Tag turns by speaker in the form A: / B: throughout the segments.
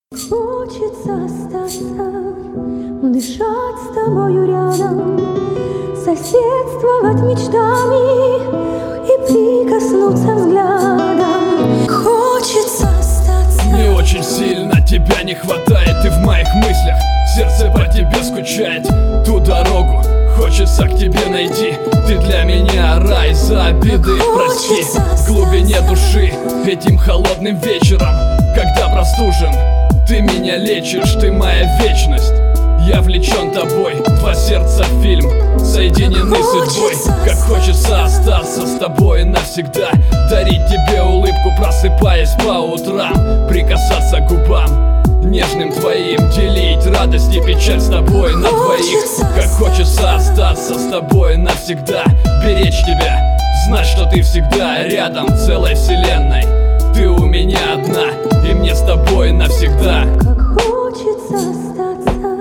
A: Хочется остаться, дышать с тобою рядом, соседствовать мечтами и прикоснуться взглядом. Хочется остаться.
B: Мне очень сильно тебя не хватает, ты в моих мыслях, сердце по тебе скучает. Ту дорогу хочется к тебе найти, ты для меня рай, за обиды прости. В глубине души этим холодным вечером, когда простужен, ты меня лечишь, ты моя вечность. Я влечен тобой, два сердца фильм соединены судьбой. Как хочется остаться с тобой навсегда, дарить тебе улыбку, просыпаясь по утрам, прикасаться к губам нежным твоим, делить радость и печаль с тобой на двоих. Как хочется остаться с тобой навсегда, беречь тебя, знать, что ты всегда рядом, целой вселенной. Ты у меня одна, и мне с тобой навсегда.
A: Как хочется остаться,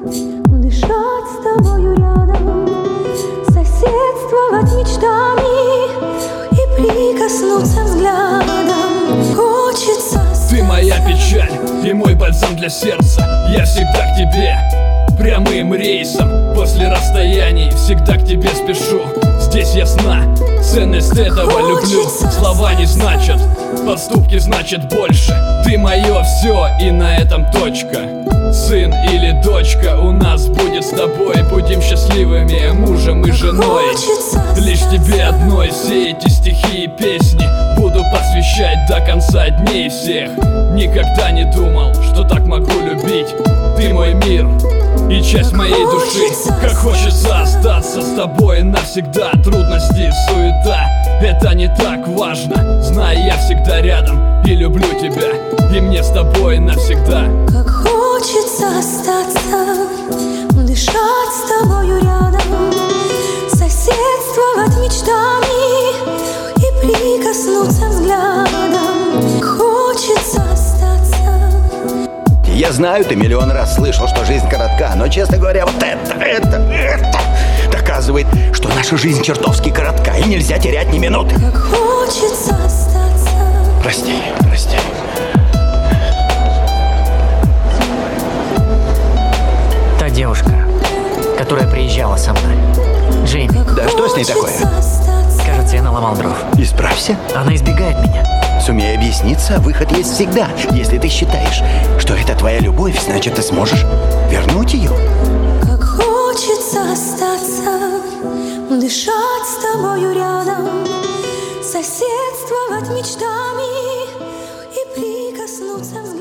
A: дышать с тобою рядом, соседствовать мечтами и прикоснуться взглядом. Хочется остаться.
B: Ты моя печаль и мой бальзам для сердца. Я всегда к тебе прямым рейсом, после расстояний всегда к тебе спешу. Здесь ясна ценность этого люблю. Слова не значат, поступки значат больше. Ты мое все, и на этом точка. Сын или дочка у нас будет с тобой, будем счастливыми мужем и женой. Лишь тебе одной все эти стихи и песни буду посвящать до конца дней всех. Никогда не думал, что так могу любить. Ты мой мир и часть моей души. Как хочется остаться с тобой навсегда. Трудности, суета, это не так важно. Знай, я всегда рядом и люблю тебя, и мне с тобой навсегда.
A: Как хочется остаться, дышать с тобою рядом, соседствовать мечтами и прикоснуться взглядом. Хочется остаться.
C: Я знаю, ты миллион раз слышал, что жизнь коротка, но, честно говоря, вот это доказывает, что наша жизнь чертовски коротка, и нельзя терять ни минуты.
A: Как хочется остаться.
C: Прости.
D: Та девушка, которая приезжала со мной, Джейми.
C: Да что с ней такое?
D: Кажется, я наломал дров.
C: Исправься.
D: Она избегает меня.
C: Сумей объясниться, выход есть всегда. Если ты считаешь, что это твоя любовь, значит, ты сможешь вернуть ее.
A: Как хочется остаться, дышать с тобою рядом, соседствовать мечтами и прикоснуться